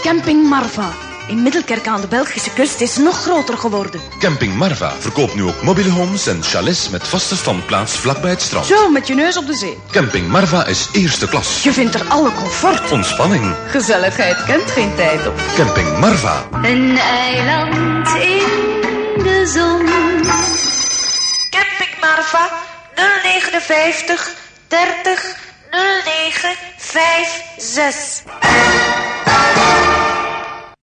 Camping Marva in Middelkerk aan de Belgische kust is nog groter geworden. Camping Marva verkoopt nu ook mobile homes en chalets met vaste standplaats vlakbij het strand. Zo, met je neus op de zee. Camping Marva is eerste klas. Je vindt er alle comfort. Ontspanning. Gezelligheid kent geen tijd op. Camping Marva. Een eiland in de zon. Camping Marva 059 30 09 56.